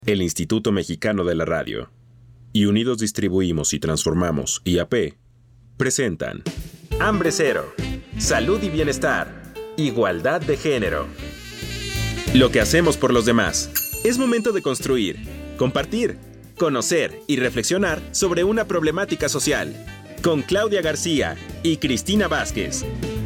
El Instituto Mexicano de la Radio y Unidos Distribuimos y Transformamos, IAP, presentan Hambre Cero, Salud y Bienestar, Igualdad de Género. Lo que hacemos por los demás. Es momento de construir, compartir, conocer y reflexionar sobre una problemática social. Con Claudia García y Cristina Vázquez.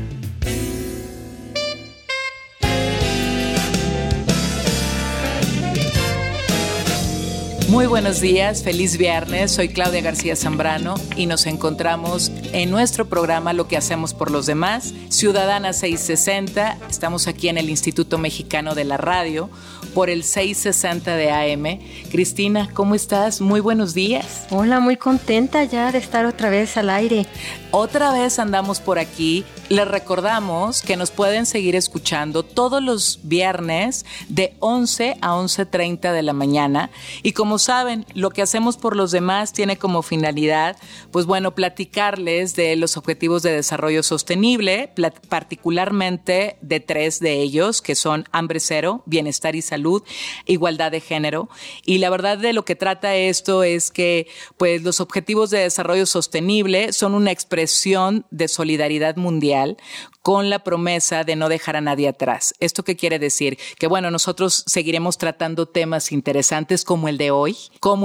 Muy buenos días, feliz viernes, soy Claudia García Zambrano y nos encontramos en nuestro programa Lo que hacemos por los demás, Ciudadana 660, estamos aquí en el Instituto Mexicano de la Radio por el 660 de AM. Cristina, ¿cómo estás? Muy buenos días. Hola, muy contenta ya de estar otra vez al aire. Otra vez andamos por aquí. Les recordamos que nos pueden seguir escuchando todos los viernes de 11 a 11:30 de la mañana. Y como saben, lo que hacemos por los demás tiene como finalidad, pues bueno, platicarles de los objetivos de desarrollo sostenible, particularmente de 3 de ellos, que son hambre cero, bienestar y salud, igualdad de género. Y la verdad de lo que trata esto es que, pues, los objetivos de desarrollo sostenible son una expresión de solidaridad mundial con la promesa de no dejar a nadie atrás. ¿Esto qué quiere decir? Que bueno, nosotros seguiremos tratando temas interesantes como el de hoy,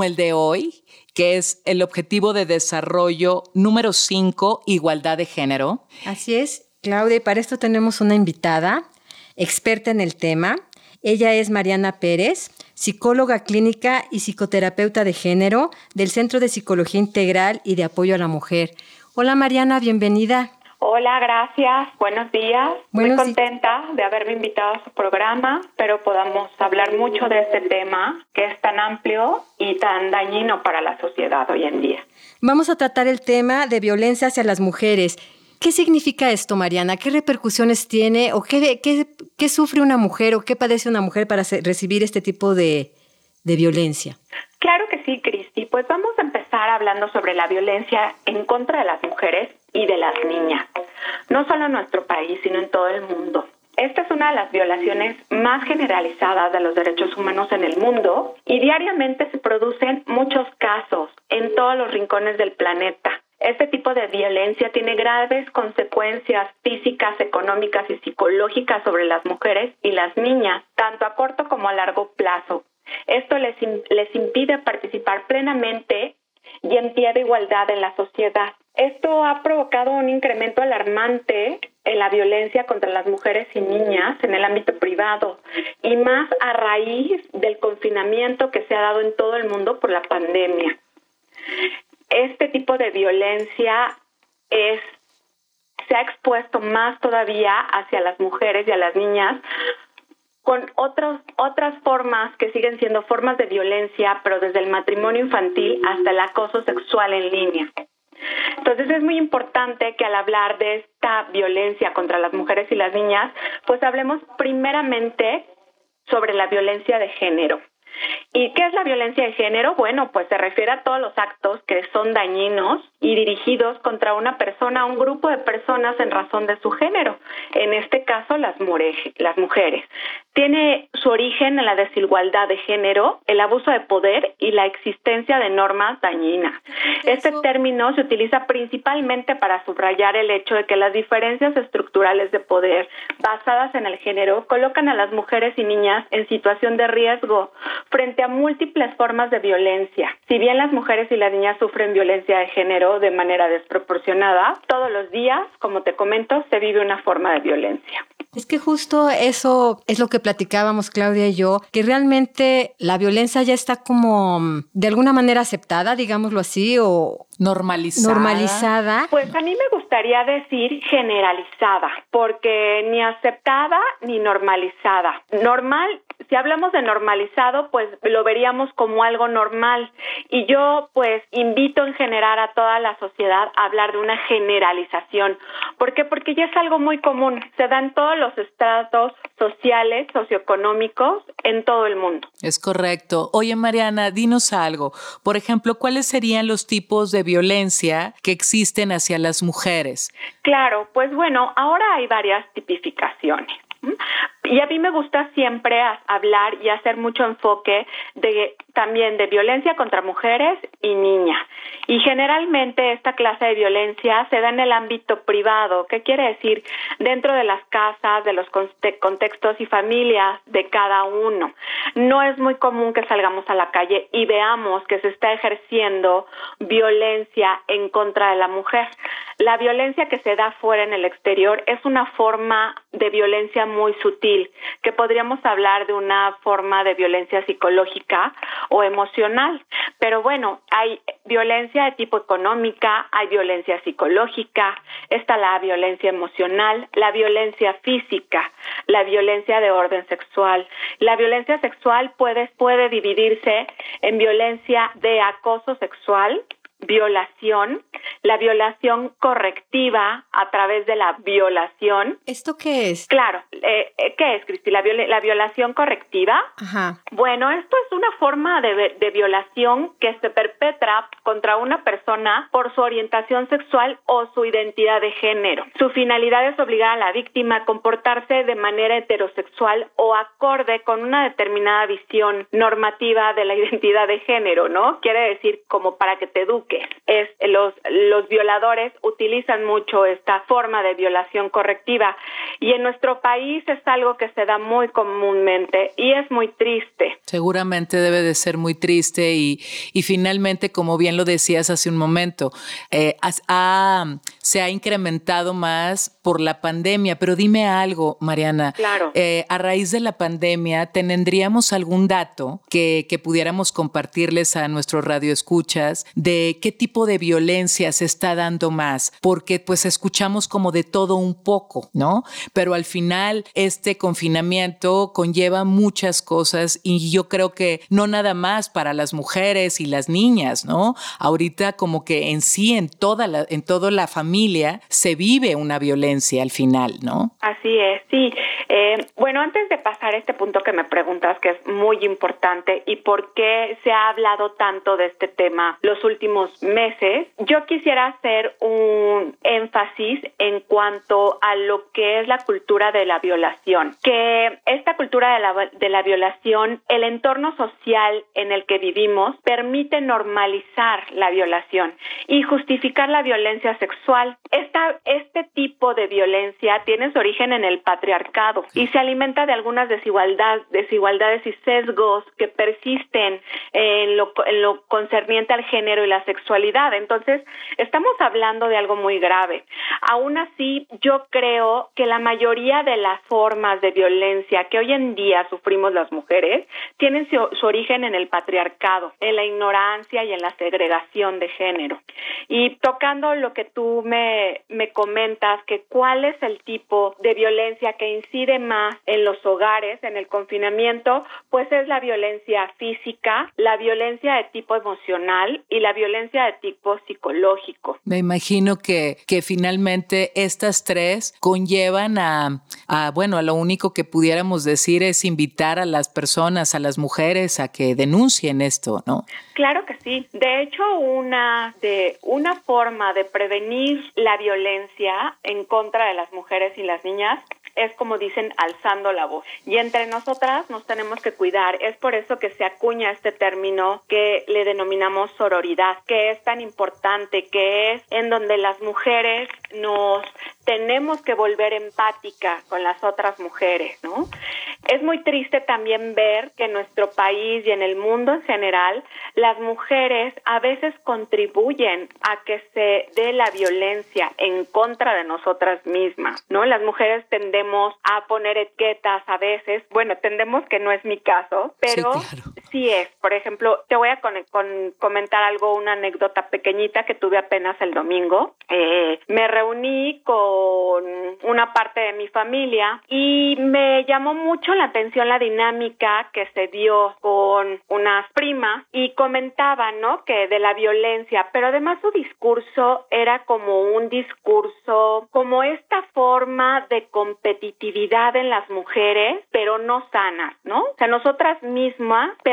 que es el objetivo de desarrollo número 5, igualdad de género. Así es, Claudia, y para esto tenemos una invitada, experta en el tema. Ella es Mariana Pérez, psicóloga clínica y psicoterapeuta de género del Centro de Psicología Integral y de Apoyo a la Mujer. Hola Mariana, bienvenida. Hola, gracias. Buenos días. Muy contenta de haberme invitado a su programa. Espero podamos hablar mucho de este tema que es tan amplio y tan dañino para la sociedad hoy en día. Vamos a tratar el tema de violencia hacia las mujeres. ¿Qué significa esto, Mariana? ¿Qué repercusiones tiene o qué sufre una mujer o qué padece una mujer para recibir este tipo de violencia? Claro que sí, Cristi. Pues vamos a empezar hablando sobre la violencia en contra de las mujeres y de las niñas, no solo en nuestro país, sino en todo el mundo. Esta es una de las violaciones más generalizadas de los derechos humanos en el mundo y diariamente se producen muchos casos en todos los rincones del planeta. Este tipo de violencia tiene graves consecuencias físicas, económicas y psicológicas sobre las mujeres y las niñas, tanto a corto como a largo plazo. Esto les impide participar plenamente y en pie de igualdad en la sociedad. Esto ha provocado un incremento alarmante en la violencia contra las mujeres y niñas en el ámbito privado y más a raíz del confinamiento que se ha dado en todo el mundo por la pandemia. Este tipo de violencia se ha expuesto más todavía hacia las mujeres y a las niñas con otras formas que siguen siendo formas de violencia, pero desde el matrimonio infantil hasta el acoso sexual en línea. Entonces es muy importante que al hablar de esta violencia contra las mujeres y las niñas, pues hablemos primeramente sobre la violencia de género. ¿Y qué es la violencia de género? Bueno, pues se refiere a todos los actos que son dañinos y dirigidos contra una persona, un grupo de personas en razón de su género, en este caso las mujeres. Tiene su origen en la desigualdad de género, el abuso de poder y la existencia de normas dañinas. Este término se utiliza principalmente para subrayar el hecho de que las diferencias estructurales de poder basadas en el género colocan a las mujeres y niñas en situación de riesgo frente a múltiples formas de violencia. Si bien las mujeres y las niñas sufren violencia de género de manera desproporcionada, todos los días, como te comento, se vive una forma de violencia. Es que justo eso es lo que platicábamos Claudia y yo, que realmente la violencia ya está como de alguna manera aceptada, digámoslo así, o normalizada. Pues a mí me gustaría decir generalizada, porque ni aceptada ni normalizada. Normal, si hablamos de normalizado, pues lo veríamos como algo normal. Y yo pues invito en general a toda la sociedad a hablar de una generalización. ¿Por qué? Porque ya es algo muy común. Se da en todos los estratos sociales, socioeconómicos, en todo el mundo. Es correcto. Oye, Mariana, dinos algo. Por ejemplo, ¿cuáles serían los tipos de violencia que existen hacia las mujeres? Claro, pues bueno, ahora hay varias tipificaciones. Y a mí me gusta siempre hablar y hacer mucho enfoque también de violencia contra mujeres y niñas. Y generalmente esta clase de violencia se da en el ámbito privado. ¿Qué quiere decir? Dentro de las casas, de los contextos y familias de cada uno. No es muy común que salgamos a la calle y veamos que se está ejerciendo violencia en contra de la mujer. La violencia que se da fuera en el exterior es una forma de violencia muy sutil, que podríamos hablar de una forma de violencia psicológica o emocional. Pero bueno, hay violencia de tipo económica, hay violencia psicológica, está la violencia emocional, la violencia física, la violencia de orden sexual. La violencia sexual puede dividirse en violencia de acoso sexual, violación, la violación correctiva a través de la violación. ¿Esto qué es? Claro, ¿qué es, Cristi? La violación correctiva. Ajá. Bueno, esto es una forma de violación que se perpetra contra una persona por su orientación sexual o su identidad de género. Su finalidad es obligar a la víctima a comportarse de manera heterosexual o acorde con una determinada visión normativa de la identidad de género, ¿no? Quiere decir como para que te eduques. Los violadores utilizan mucho esta forma de violación correctiva y en nuestro país es algo que se da muy comúnmente y es muy triste. Seguramente debe de ser muy triste y finalmente, como bien lo decías hace un momento, se ha incrementado más por la pandemia. Pero dime algo, Mariana. Claro. A raíz de la pandemia, ¿tendríamos algún dato que pudiéramos compartirles a nuestros radioescuchas de qué tipo de violencia se está dando más? Porque pues escuchamos como de todo un poco, ¿no? Pero al final este confinamiento conlleva muchas cosas y yo creo que no nada más para las mujeres y las niñas, ¿no? Ahorita como que en sí, en toda la familia se vive una violencia al final, ¿no? Así es, sí. Bueno, antes de pasar a este punto que me preguntas, que es muy importante y por qué se ha hablado tanto de este tema los últimos meses, yo quisiera hacer un énfasis en cuanto a lo que es la cultura de la violación. Que esta cultura de la violación, el entorno social en el que vivimos, permite normalizar la violación y justificar la violencia sexual. Este tipo de violencia tiene su origen en el patriarcado y se alimenta de algunas desigualdades y sesgos que persisten en lo concerniente al género y la sexualidad. Entonces, estamos hablando de algo muy grave. Aún así, yo creo que la mayoría de las formas de violencia que hoy en día sufrimos las mujeres tienen su origen en el patriarcado, en la ignorancia y en la segregación de género. Y tocando lo que tú me comentas, que cuál es el tipo de violencia que incide más en los hogares, en el confinamiento, pues es la violencia física, la violencia de tipo emocional y la violencia de tipo psicológico. Me imagino que finalmente estas tres conllevan a lo único que pudiéramos decir es invitar a las personas, a las mujeres a que denuncien esto, ¿no? Claro que sí. De hecho, una forma de prevenir la violencia en contra de las mujeres y las niñas es, como dicen, alzando la voz. Y entre nosotras nos tenemos que cuidar. Es por eso que se acuña este término que le denominamos sororidad, que es tan importante, que es en donde las mujeres nos tenemos que volver empática con las otras mujeres, ¿no? Es muy triste también ver que en nuestro país y en el mundo en general, las mujeres a veces contribuyen a que se dé la violencia en contra de nosotras mismas, ¿no? Las mujeres tendemos a poner etiquetas a veces, bueno, tendemos, que no es mi caso, pero sí, claro. Sí es. Por ejemplo, te voy a comentar algo, una anécdota pequeñita que tuve apenas el domingo. Me reuní con una parte de mi familia y me llamó mucho la atención la dinámica que se dio con unas primas y comentaban, ¿no?, que de la violencia, pero además su discurso era como un discurso, como esta forma de competitividad en las mujeres, pero no sanas, ¿no? O sea, nosotras mismas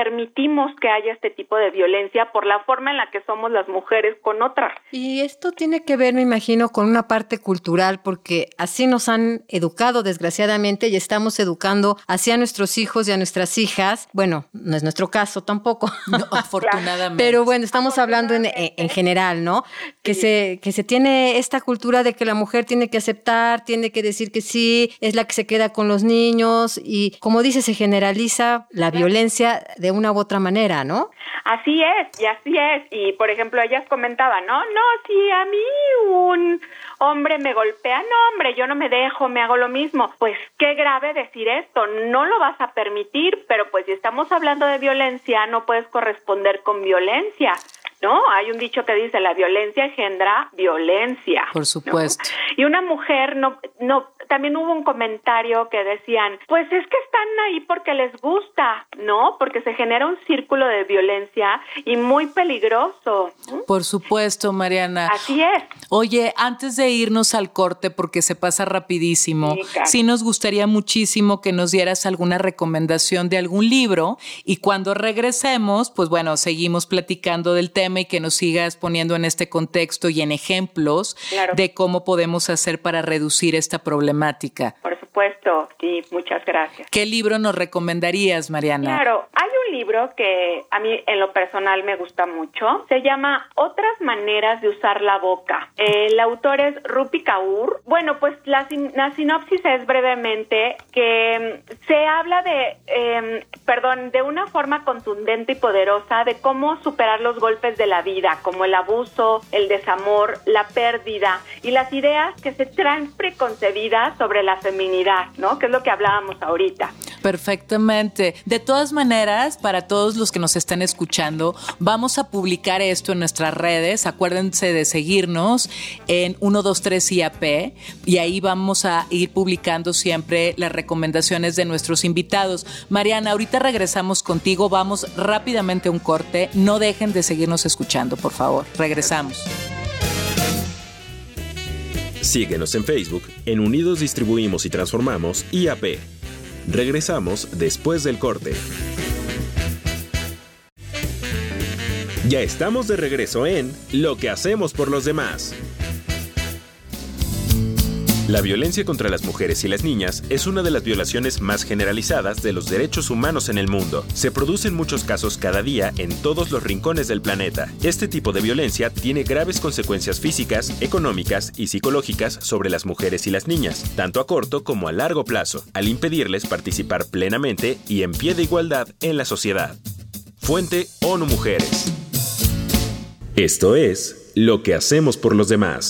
permitimos que haya este tipo de violencia por la forma en la que somos las mujeres con otras. Y esto tiene que ver, me imagino, con una parte cultural, porque así nos han educado, desgraciadamente, y estamos educando hacia nuestros hijos y a nuestras hijas. Bueno, no es nuestro caso tampoco. No, afortunadamente. Pero bueno, estamos hablando en general, ¿no? Que se tiene esta cultura de que la mujer tiene que aceptar, tiene que decir que sí, es la que se queda con los niños y, como dice, se generaliza la violencia de una u otra manera, ¿no? Así es, y así es. Y, por ejemplo, ellas comentaban, no, si a mí un hombre me golpea, no, hombre, yo no me dejo, me hago lo mismo. Pues qué grave decir esto, no lo vas a permitir, pero pues si estamos hablando de violencia, no puedes corresponder con violencia. ¿No? Hay un dicho que dice, la violencia engendra violencia. Por supuesto. ¿No? Y una mujer, también hubo un comentario que decían, pues es que están ahí porque les gusta, ¿no? Porque se genera un círculo de violencia y muy peligroso. Por supuesto, Mariana. Así es. Oye, antes de irnos al corte, porque se pasa rapidísimo, sí nos gustaría muchísimo que nos dieras alguna recomendación de algún libro y cuando regresemos, pues bueno, seguimos platicando del tema y que nos sigas poniendo en este contexto y en ejemplos de cómo podemos hacer para reducir esta problemática. Por supuesto, sí, muchas gracias. ¿Qué libro nos recomendarías, Mariana? Claro, hay un libro que a mí en lo personal me gusta mucho, se llama Otras maneras de usar la boca. El autor es Rupi Kaur. Bueno, pues la sinopsis es brevemente que se habla de una forma contundente y poderosa de cómo superar los golpes de la vida, como el abuso, el desamor, la pérdida y las ideas que se traen preconcebidas sobre la feminidad, ¿no? Que es lo que hablábamos ahorita. Perfectamente. De todas maneras, para todos los que nos están escuchando, vamos a publicar esto en nuestras redes. Acuérdense de seguirnos en 123 IAP y ahí vamos a ir publicando siempre las recomendaciones de nuestros invitados. Mariana, ahorita regresamos contigo. Vamos rápidamente a un corte. No dejen de seguirnos escuchando, por favor. Regresamos. Síguenos en Facebook en Unidos Distribuimos y Transformamos IAP. Regresamos después del corte. Ya estamos de regreso en Lo que hacemos por los demás. La violencia contra las mujeres y las niñas es una de las violaciones más generalizadas de los derechos humanos en el mundo. Se producen muchos casos cada día en todos los rincones del planeta. Este tipo de violencia tiene graves consecuencias físicas, económicas y psicológicas sobre las mujeres y las niñas, tanto a corto como a largo plazo, al impedirles participar plenamente y en pie de igualdad en la sociedad. Fuente ONU Mujeres. Esto es Lo que hacemos por los demás.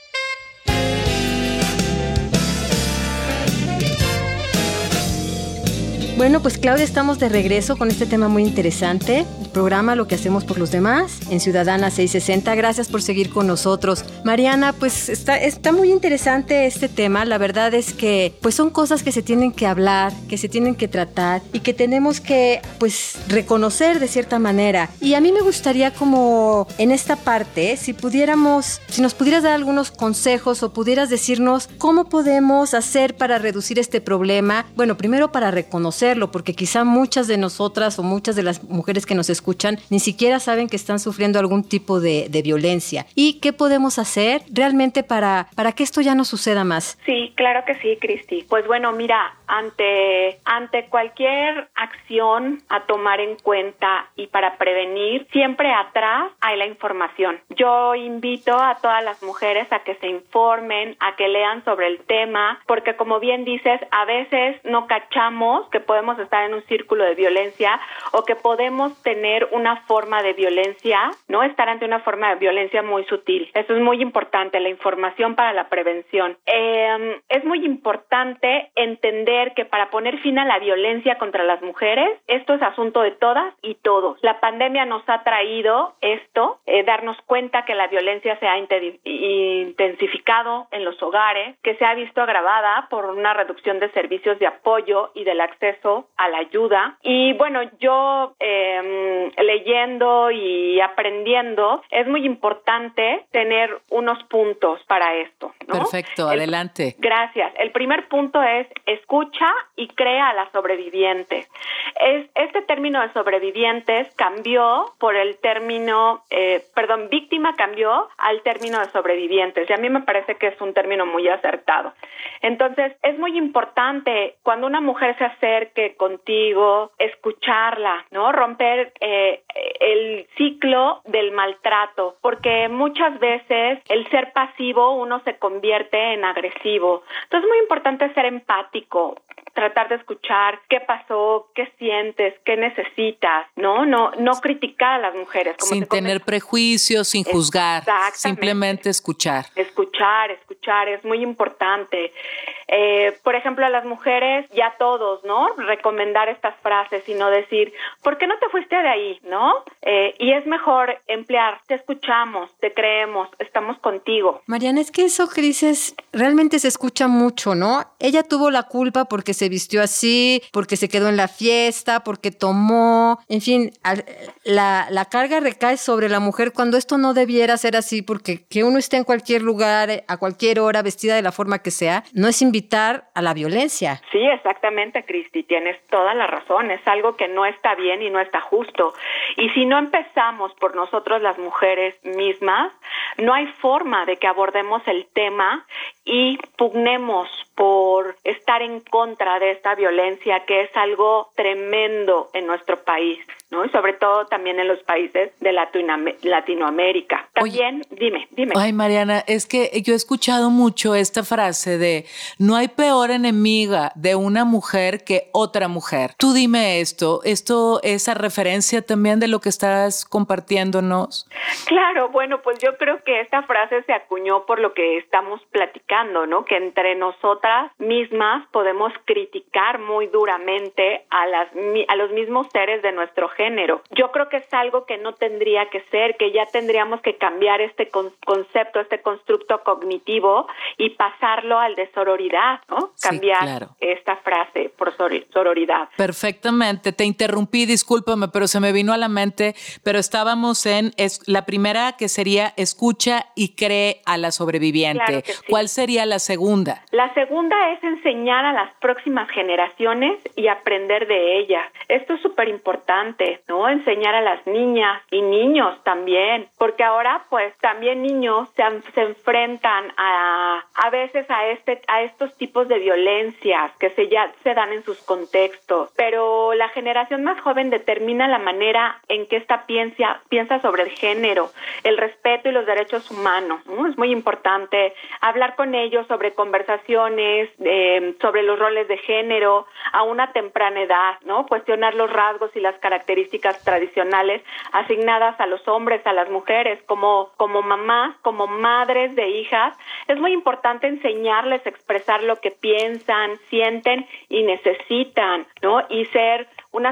Bueno, pues Claudia, estamos de regreso con este tema muy interesante. El programa Lo que hacemos por los demás en Ciudadana 660. Gracias por seguir con nosotros. Mariana, pues está muy interesante este tema. La verdad es que pues son cosas que se tienen que hablar, que se tienen que tratar y que tenemos que pues reconocer de cierta manera. Y a mí me gustaría como en esta parte, si nos pudieras dar algunos consejos o pudieras decirnos cómo podemos hacer para reducir este problema. Bueno, primero para reconocer, porque quizá muchas de nosotras o muchas de las mujeres que nos escuchan ni siquiera saben que están sufriendo algún tipo de violencia. ¿Y qué podemos hacer realmente para que esto ya no suceda más? Sí, claro que sí, Cristi. Pues bueno, mira, ante cualquier acción a tomar en cuenta y para prevenir, siempre atrás hay la información. Yo invito a todas las mujeres a que se informen, a que lean sobre el tema, porque como bien dices, a veces no cachamos que podemos estar en un círculo de violencia o que podemos tener una forma de violencia, ¿no? Estar ante una forma de violencia muy sutil. Eso es muy importante, la información para la prevención. Es muy importante entender que para poner fin a la violencia contra las mujeres, esto es asunto de todas y todos. La pandemia nos ha traído esto, darnos cuenta que la violencia se ha intensificado en los hogares, que se ha visto agravada por una reducción de servicios de apoyo y del acceso a la ayuda. Y bueno, yo leyendo y aprendiendo, es muy importante tener unos puntos para esto, ¿no? Perfecto, adelante. Gracias. El primer punto es escucha y crea a las sobrevivientes. Este término de sobrevivientes cambió por el término, víctima cambió al término de sobrevivientes, y a mí me parece que es un término muy acertado. Entonces, es muy importante cuando una mujer se acerque contigo, escucharla, ¿no? Romper el ciclo del maltrato, porque muchas veces el ser pasivo uno se convierte en agresivo. Entonces, es muy importante ser empático, tratar de escuchar qué pasó, qué sientes, qué necesitas, no criticar a las mujeres. Como sin tener prejuicios, sin juzgar, simplemente escuchar. Escuchar es muy importante. Por ejemplo, a las mujeres, ya todos, ¿no? Recomendar estas frases y no decir, ¿por qué no te fuiste de ahí, no? Y es mejor emplear, te escuchamos, te creemos, estamos contigo. Mariana, es que eso que dices realmente se escucha mucho, ¿no? Ella tuvo la culpa porque se vistió así, porque se quedó en la fiesta, porque tomó, en fin, la carga recae sobre la mujer cuando esto no debiera ser así, porque que uno esté en cualquier lugar, a cualquier hora, vestida de la forma que sea, no es invitar a la violencia. Sí, exactamente, Cristi, tienes toda la razón, es algo que no está bien y no está justo. Y si no empezamos por nosotros las mujeres mismas, no hay forma de que abordemos el tema y pugnemos por estar en contra de esta violencia, que es algo tremendo en nuestro país, ¿no? Y sobre todo también en los países de Latinoamérica. También, dime. Ay, Mariana, es que yo he escuchado mucho esta frase de no hay peor enemiga de una mujer que otra mujer. Tú dime esto es a referencia también de lo que estás compartiéndonos. Claro, bueno, pues yo creo que esta frase se acuñó por lo que estamos platicando, ¿no? Que entre nosotras mismas podemos criticar muy duramente a los mismos seres de nuestro género. Yo creo que es algo que no tendría que ser, que ya tendríamos que cambiar este concepto, este constructo cognitivo y pasarlo al de sororidad, ¿no? Cambiar esta frase por sororidad. Perfectamente. Te interrumpí, discúlpame, pero se me vino a la mente, pero estábamos en la primera, que sería escucha y cree a la sobreviviente. Claro que sí. ¿Cuál sería la segunda? La segunda es enseñar a las próximas generaciones y aprender de ellas. Esto es súper importante, ¿no? Enseñar a las niñas y niños también, porque ahora pues también niños se enfrentan a veces a estos tipos de violencias que se dan en sus contextos, pero la generación más joven determina la manera en que esta piensa sobre el género, el respeto y los derechos humanos, ¿no? Es muy importante hablar con ellos sobre conversaciones, sobre los roles de género a una temprana edad, ¿no? Cuestionar los rasgos y las características tradicionales asignadas a los hombres, a las mujeres, como mamás, como madres de hijas. Es muy importante enseñarles a expresar lo que piensan, sienten y necesitan, ¿no? Y ser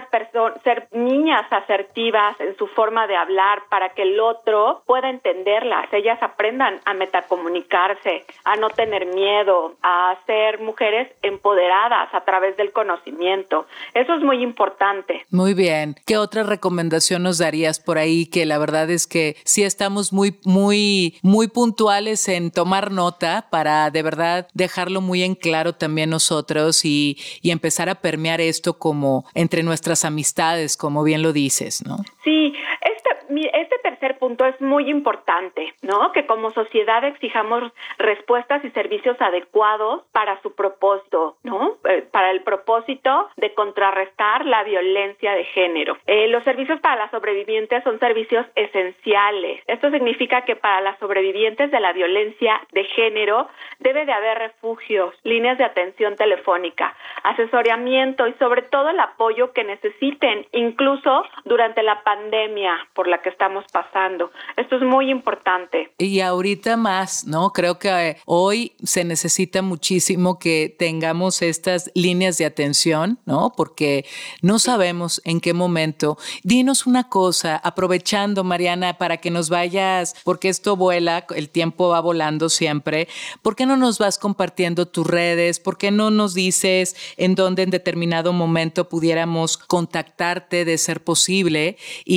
niñas asertivas en su forma de hablar para que el otro pueda entenderlas. Ellas aprendan a metacomunicarse, a no tener miedo, a ser mujeres empoderadas a través del conocimiento. Eso es muy importante. Muy bien. ¿Qué otra recomendación nos darías por ahí? Que la verdad es que sí estamos muy, muy, muy puntuales en tomar nota para de verdad dejarlo muy en claro también nosotros y empezar a permear esto como entre nuestras amistades, como bien lo dices, ¿no? Sí, este tercer punto es muy importante, ¿no? Que como sociedad exijamos respuestas y servicios adecuados para su propósito, ¿no? Para el propósito de contrarrestar la violencia de género. Los servicios para las sobrevivientes son servicios esenciales. Esto significa que para las sobrevivientes de la violencia de género debe de haber refugios, líneas de atención telefónica, asesoramiento y sobre todo el apoyo que necesiten, incluso durante la pandemia, por la que estamos pasando. Esto es muy importante. Y ahorita más, ¿no? Creo que hoy se necesita muchísimo que tengamos estas líneas de atención, ¿no? Porque no sabemos en qué momento. Dinos una cosa, aprovechando, Mariana, para que nos vayas, porque esto vuela, el tiempo va volando siempre. ¿Por qué no nos vas compartiendo tus redes? ¿Por qué no nos dices en dónde en determinado momento pudiéramos contactarte de ser posible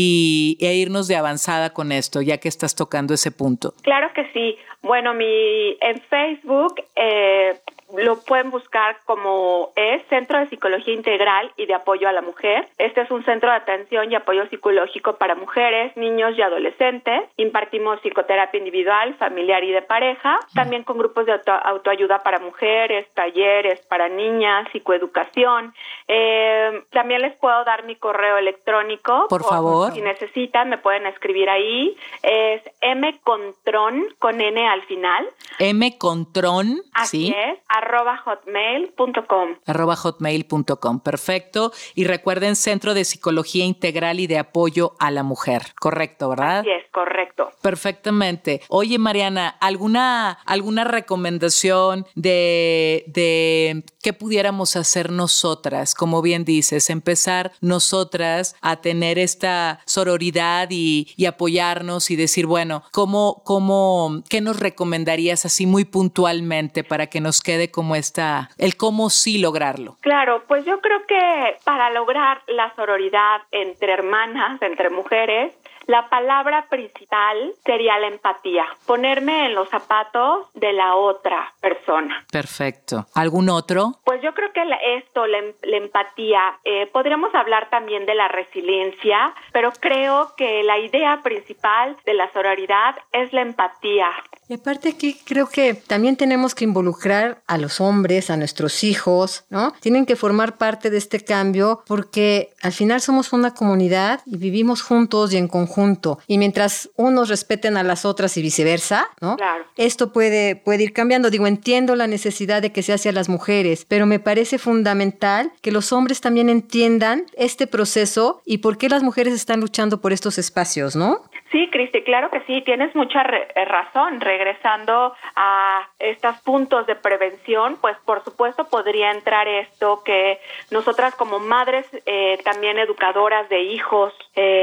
e irnos de avanzada con esto, ya que estás tocando ese punto? Claro que sí. Bueno, en Facebook lo pueden buscar como Centro de Psicología Integral y de Apoyo a la Mujer. Este es un centro de atención y apoyo psicológico para mujeres, niños y adolescentes. Impartimos psicoterapia individual, familiar y de pareja. También con grupos de autoayuda para mujeres, talleres para niñas, psicoeducación. También les puedo dar mi correo electrónico. Por favor. Si necesitan, me pueden escribir ahí. Es mcontron, con N al final. mcontron, así ¿sí? es. @hotmail.com. @hotmail.com, perfecto. Y recuerden, Centro de Psicología Integral y de Apoyo a la Mujer, correcto, ¿verdad? Así es, correcto. Perfectamente. Oye, Mariana, ¿alguna recomendación de qué pudiéramos hacer nosotras? Como bien dices, empezar nosotras a tener esta sororidad y apoyarnos y decir, bueno, ¿qué nos recomendarías así muy puntualmente para que nos quede como el cómo sí lograrlo? Claro, pues yo creo que para lograr la sororidad entre hermanas, entre mujeres, la palabra principal sería la empatía, ponerme en los zapatos de la otra persona. Perfecto. ¿Algún otro? Pues yo creo que la empatía, podríamos hablar también de la resiliencia, pero creo que la idea principal de la sororidad es la empatía. Y aparte aquí creo que también tenemos que involucrar a los hombres, a nuestros hijos, ¿no? Tienen que formar parte de este cambio porque al final somos una comunidad y vivimos juntos y en conjunto. Y mientras unos respeten a las otras y viceversa, ¿no? Claro. Esto puede ir cambiando. Digo, entiendo la necesidad de que se hace a las mujeres, pero me parece fundamental que los hombres también entiendan este proceso y por qué las mujeres están luchando por estos espacios, ¿no? Sí, Cristi, claro que sí, tienes mucha razón. Regresando a estos puntos de prevención, pues por supuesto podría entrar esto que nosotras como madres, también educadoras de hijos,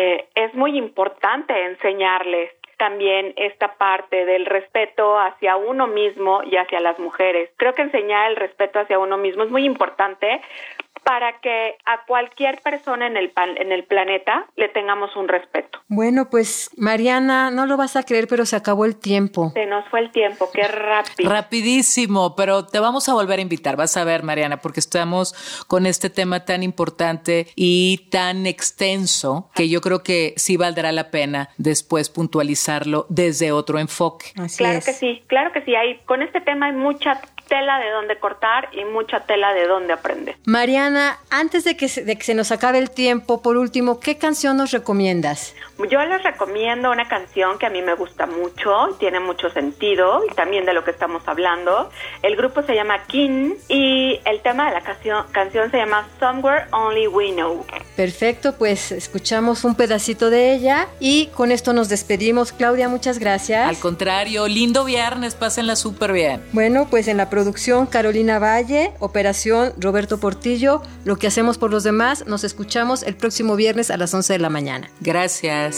es muy importante enseñarles también esta parte del respeto hacia uno mismo y hacia las mujeres. Creo que enseñar el respeto hacia uno mismo es muy importante para que a cualquier persona en el planeta le tengamos un respeto. Bueno, pues Mariana, no lo vas a creer, pero se acabó el tiempo. Se nos fue el tiempo, qué rápido. Rapidísimo, pero te vamos a volver a invitar, vas a ver, Mariana, porque estamos con este tema tan importante y tan extenso que yo creo que sí valdrá la pena después puntualizarlo desde otro enfoque. Así claro es. que sí, claro que sí. Con este tema hay mucha tela de dónde cortar y mucha tela de dónde aprender. Mariana, antes de que se nos acabe el tiempo, por último, ¿qué canción nos recomiendas? Yo les recomiendo una canción que a mí me gusta mucho, tiene mucho sentido y también de lo que estamos hablando. El grupo se llama Kin y el tema de la canción se llama Somewhere Only We Know. Perfecto, pues escuchamos un pedacito de ella y con esto nos despedimos. Claudia, muchas gracias. Al contrario, lindo viernes, pásenla súper bien. Bueno, pues en la producción Carolina Valle, operación Roberto Portillo, lo que hacemos por los demás, nos escuchamos el próximo viernes a las 11 de la mañana. Gracias.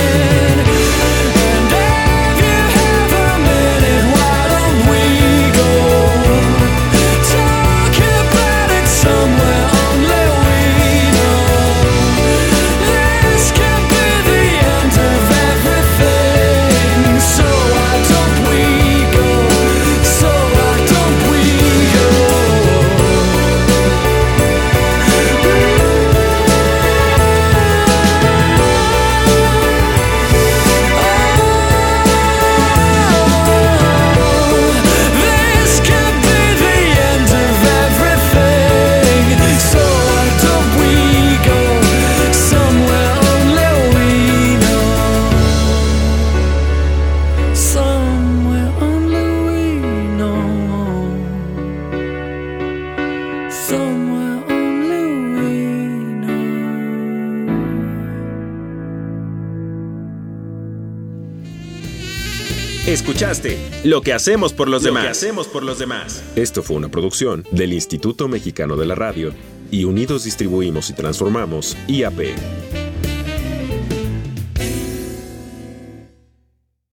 Go Escuchaste Lo que hacemos por los demás. Esto fue una producción del Instituto Mexicano de la Radio y Unidos Distribuimos y Transformamos, IAP.